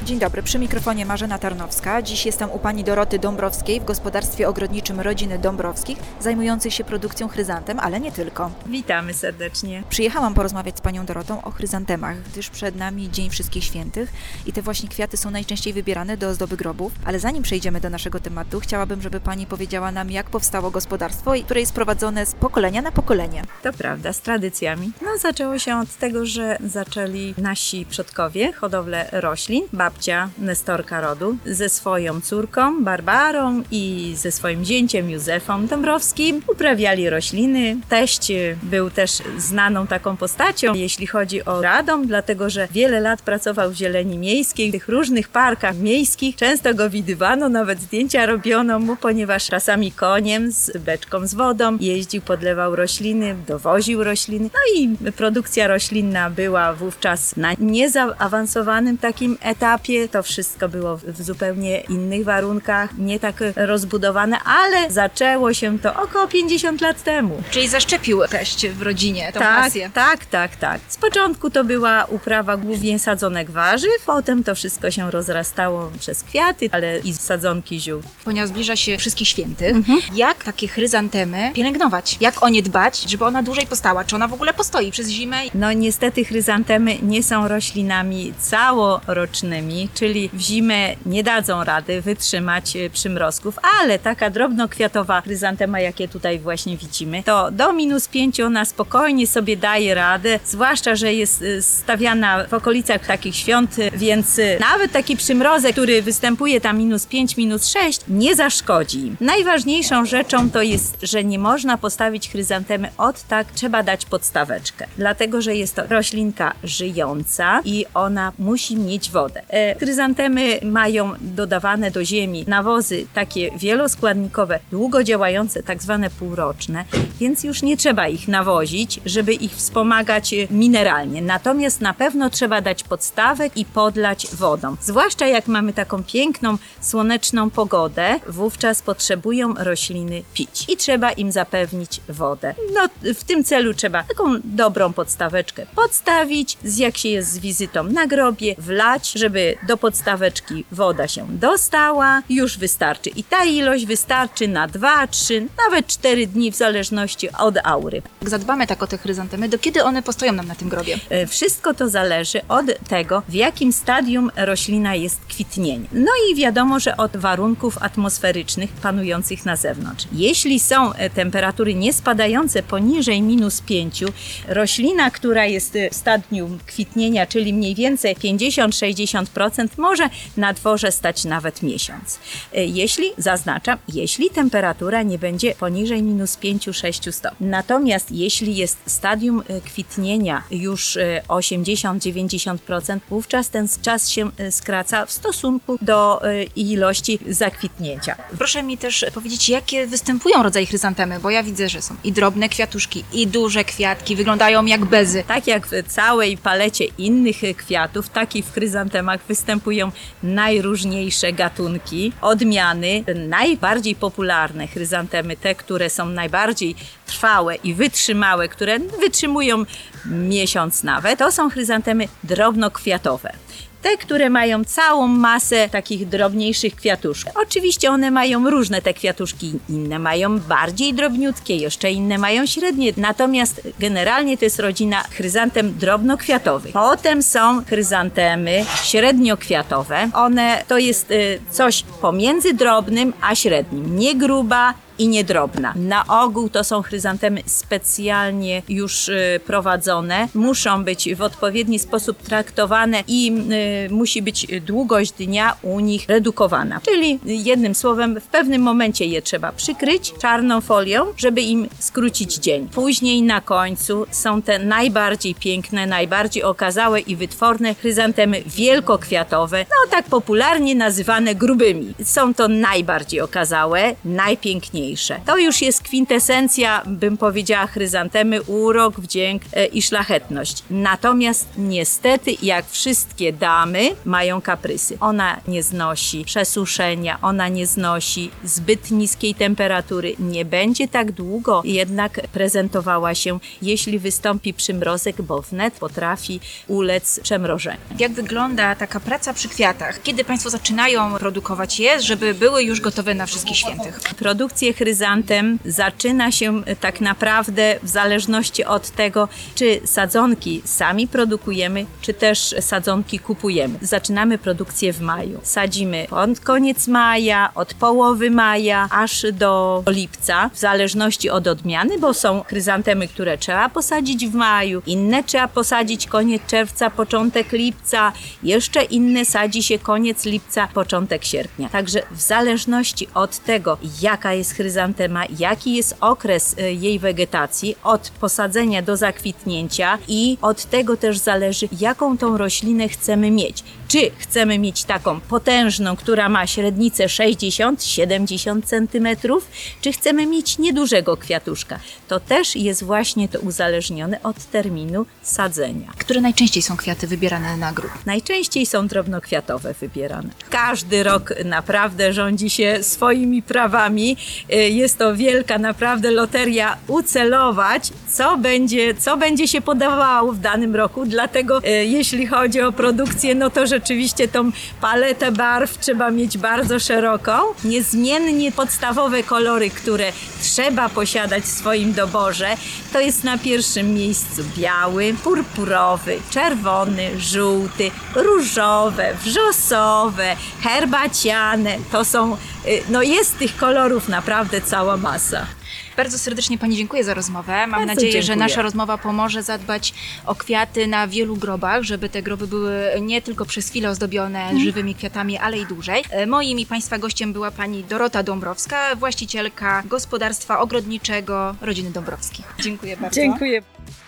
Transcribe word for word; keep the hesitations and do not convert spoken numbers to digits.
Dzień dobry, przy mikrofonie Marzena Tarnowska. Dziś jestem u pani Doroty Dąbrowskiej w gospodarstwie ogrodniczym rodziny Dąbrowskich, zajmującej się produkcją chryzantem, ale nie tylko. Witamy serdecznie. Przyjechałam porozmawiać z panią Dorotą o chryzantemach, gdyż przed nami Dzień Wszystkich Świętych i te właśnie kwiaty są najczęściej wybierane do ozdoby grobów. Ale zanim przejdziemy do naszego tematu, chciałabym, żeby pani powiedziała nam, jak powstało gospodarstwo, które jest prowadzone z pokolenia na pokolenie. To prawda, z tradycjami. No zaczęło się od tego, że zaczęli nasi przodkowie hodowlę roślin. Babcia Nestorka rodu ze swoją córką Barbarą i ze swoim zięciem Józefą Dąbrowskim uprawiali rośliny. Teść był też znaną taką postacią, jeśli chodzi o Radom, dlatego że wiele lat pracował w zieleni miejskiej, w tych różnych parkach miejskich. Często go widywano, nawet zdjęcia robiono mu, ponieważ czasami koniem z beczką z wodą jeździł, podlewał rośliny, dowoził rośliny. No i produkcja roślinna była wówczas na niezaawansowanym takim etapie. To wszystko było w zupełnie innych warunkach, nie tak rozbudowane, ale zaczęło się to około pięćdziesiąt lat temu. Czyli zaszczepił teść w rodzinie tą Tak, pasję. tak, tak, tak. Z początku to była uprawa głównie sadzonek warzyw, potem to wszystko się rozrastało przez kwiaty, ale i sadzonki ziół. Ponieważ zbliża się Wszystkich Świętych, mhm. jak takie chryzantemy pielęgnować? Jak o nie dbać, żeby ona dłużej postała? Czy ona w ogóle postoi przez zimę? No niestety chryzantemy nie są roślinami całorocznymi, czyli w zimę nie dadzą rady wytrzymać przymrozków, ale taka drobnokwiatowa chryzantema, jakie tutaj właśnie widzimy, to do minus pięciu ona spokojnie sobie daje radę, zwłaszcza, że jest stawiana w okolicach takich świąt, więc nawet taki przymrozek, który występuje tam minus pięć, minus sześć, nie zaszkodzi im. Najważniejszą rzeczą to jest, że nie można postawić chryzantemy od tak, trzeba dać podstaweczkę, dlatego, że jest to roślinka żyjąca i ona musi mieć wodę. E, chryzantemy mają dodawane do ziemi nawozy takie wieloskładnikowe, długo działające, tak zwane półroczne, więc już nie trzeba ich nawozić, żeby ich wspomagać mineralnie. Natomiast na pewno trzeba dać podstawek i podlać wodą. Zwłaszcza jak mamy taką piękną, słoneczną pogodę, wówczas potrzebują rośliny pić i trzeba im zapewnić wodę. No, w tym celu trzeba taką dobrą podstaweczkę podstawić, jak się jest z wizytą na grobie, wlać, żeby do podstaweczki woda się dostała, już wystarczy. I ta ilość wystarczy na dwa, trzy, nawet cztery dni w zależności od aury. Jak zadbamy tak o te chryzantemy, do kiedy one postoją nam na tym grobie? Wszystko to zależy od tego, w jakim stadium roślina jest kwitnienia. No i wiadomo, że od warunków atmosferycznych panujących na zewnątrz. Jeśli są temperatury niespadające poniżej minus pięciu, roślina, która jest w stadium kwitnienia, czyli mniej więcej pięćdziesiąt do sześćdziesięciu procent, może na dworze stać nawet miesiąc. Jeśli, zaznaczam, jeśli temperatura nie będzie poniżej minus pięciu do sześciu stopni. Natomiast jeśli jest stadium kwitnienia już osiemdziesiąt do dziewięćdziesięciu procent, wówczas ten czas się skraca w stosunku do ilości zakwitnięcia. Proszę mi też powiedzieć, jakie występują rodzaje chryzantemy, bo ja widzę, że są i drobne kwiatuszki, i duże kwiatki, wyglądają jak bezy. Tak jak w całej palecie innych kwiatów, tak i w chryzantemach występują najróżniejsze gatunki, odmiany. Najbardziej popularne chryzantemy, te, które są najbardziej trwałe i wytrzymałe, które wytrzymują miesiąc nawet, to są chryzantemy drobnokwiatowe. Te, które mają całą masę takich drobniejszych kwiatuszków. Oczywiście one mają różne te kwiatuszki, inne mają bardziej drobniutkie, jeszcze inne mają średnie, natomiast generalnie to jest rodzina chryzantem drobnokwiatowych. Potem są chryzantemy średniokwiatowe. One to jest y, coś pomiędzy drobnym a średnim. Nie gruba i niedrobna. Na ogół to są chryzantemy specjalnie już y, prowadzone. Muszą być w odpowiedni sposób traktowane i y, musi być długość dnia u nich redukowana. Czyli jednym słowem w pewnym momencie je trzeba przykryć czarną folią, żeby im skrócić dzień. Później na końcu są te najbardziej piękne, najbardziej okazałe i wytworne chryzantemy wielkokwiatowe, no tak popularnie nazywane grubymi. Są to najbardziej okazałe, najpiękniejsze. ładniejsze. To już jest kwintesencja, bym powiedziała, chryzantemy, urok, wdzięk e, i szlachetność. Natomiast niestety, jak wszystkie damy, mają kaprysy. Ona nie znosi przesuszenia, ona nie znosi zbyt niskiej temperatury. Nie będzie tak długo jednak prezentowała się, jeśli wystąpi przymrozek, bo wnet potrafi ulec przemrożeniu. Jak wygląda taka praca przy kwiatach? Kiedy Państwo zaczynają produkować je, żeby były już gotowe na wszystkich świętych? Produkcję chryzantem zaczyna się tak naprawdę w zależności od tego, czy sadzonki sami produkujemy, czy też sadzonki kupujemy. Zaczynamy produkcję w maju. Sadzimy od koniec maja, od połowy maja, aż do lipca, w zależności od odmiany, bo są chryzantemy, które trzeba posadzić w maju, inne trzeba posadzić koniec czerwca, początek lipca, jeszcze inne sadzi się koniec lipca, początek sierpnia. Także w zależności od tego, jaka jest chryzantema, jaki jest okres y, jej wegetacji, od posadzenia do zakwitnięcia i od tego też zależy, jaką tą roślinę chcemy mieć. Czy chcemy mieć taką potężną, która ma średnicę sześćdziesiąt do siedemdziesięciu centymetrów, czy chcemy mieć niedużego kwiatuszka. To też jest właśnie to uzależnione od terminu sadzenia. Które najczęściej są kwiaty wybierane na grób? Najczęściej są drobnokwiatowe wybierane. Każdy rok naprawdę rządzi się swoimi prawami. Jest to wielka naprawdę loteria ucelować, co będzie, co będzie się podawało w danym roku. Dlatego jeśli chodzi o produkcję, no to rzeczywiście tą paletę barw trzeba mieć bardzo szeroką. Niezmiennie podstawowe kolory, które trzeba posiadać w swoim doborze, to jest na pierwszym miejscu biały, purpurowy, czerwony, żółty, różowe, wrzosowe, herbaciane. To są, no jest tych kolorów naprawdę cała masa. Bardzo serdecznie Pani dziękuję za rozmowę. Mam Bardzo nadzieję, dziękuję. że nasza rozmowa pomoże zadbać o kwiaty na wielu grobach, żeby te groby były nie tylko przez chwilę ozdobione Mhm. żywymi kwiatami, ale i dłużej. E, Moim i Państwa gościem była Pani Dorota Dąbrowska, właścicielka gospodarstwa ogrodniczego rodziny Dąbrowskich. Dziękuję bardzo. Dziękuję.